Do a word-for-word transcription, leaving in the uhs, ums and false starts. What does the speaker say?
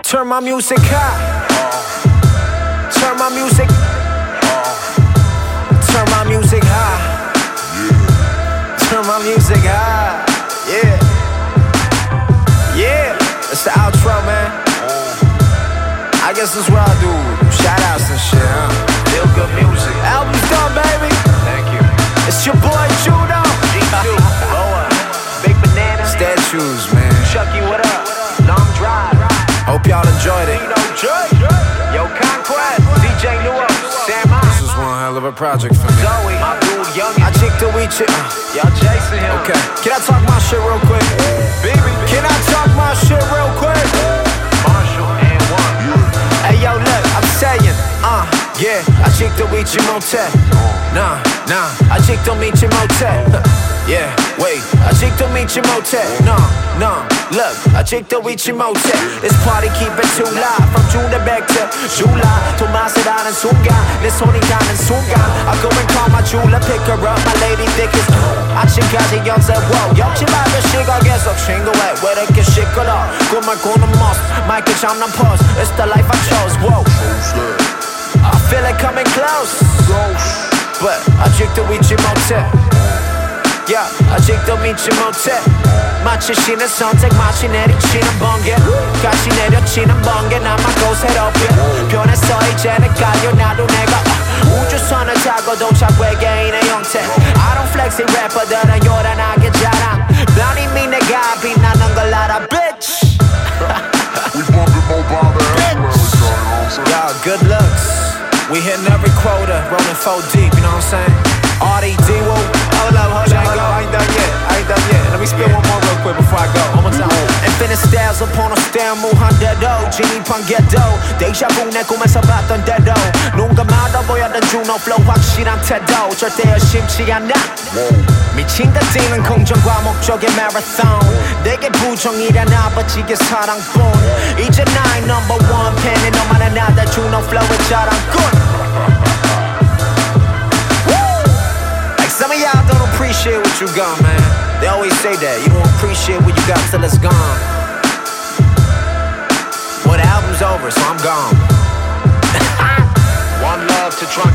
Turn my music high. Turn my music. Turn my music high. Turn my music high. Yeah. Yeah. It's the outro, man. I guess that's what I do. Shout outs and shit, huh? Feel good music. Album's done, baby. Thank you. It's your boy Judo. G two. Lower. Big Banana. Statues, man. Chucky, what up? Long drive. Hope y'all enjoyed it. Yo, Conquest. D J Nuo. Sam I. This is one hell of a project for me. Zoe. My dude, Young. I chick to we chick. Y'all Jason him. Okay. Can I talk my shit real quick? Baby. Can I talk my shit real quick? Marshall and one. Hey, yo, look. I'm saying. Uh. Yeah. I chick to we chick motel. Nah. Nah. I chick to meet you motel. Yeah. Wait. I chick to meet you motel. No. No. Look, I chick to reach your motel. This party keep it too loud. From June to back to July. 도마스라는 순간 내 손이 닿는 순간 I go and call my jeweler, pick her up. My lady thick as 아침까지 연습. Wow, 역시 밝은 시각 계속 친구해. 왜 이렇게 시끄러? 꿈을 꾸는 모습 마이크 잡는 pose. It's the life I chose. Whoa, I feel it coming close. But I chick to reach your motel. Yeah, 아직도 믿지 못해. 마치 신의 선택, 마치 내리치는 번개. 같이 내려치는 번개. 나만 고새롭게 변했어 이제는 깔려. 나도 내가 uh, 우주선을 타고도 자꾸 외계인의 형태. I don't flex it 래퍼들은 요란하게 자랑. 난 이미 내가 빛나는 걸 알아, bitch. We bumpin' mobile bitch. Yo, good looks. We hitting every quota, rolling four deep, you know what I'm saying? R D D, woo. Hold up, hold up, hold up. I ain't done yet, I ain't done yet. Let me spit one more real quick before I go. One more time. Infinite styles upon a stem, 무한대로 진입한 궤도. Deja vu 내 꿈에서 봤던 대로. 누군가 말아 보였던 주노 flow 확실한 태도. 절대 의심치 않아. 미친 듯 뛰는 공정과 목적의 marathon. 내게 부정이란 아버지의 사랑뿐. 이제 나의 number one 팬이 너만 하나다 주노 flow의 자랑꾼. Some of y'all don't appreciate what you got, man. They always say that. You don't appreciate what you got till it's gone. Well, the album's over, so I'm gone. One love to Trump.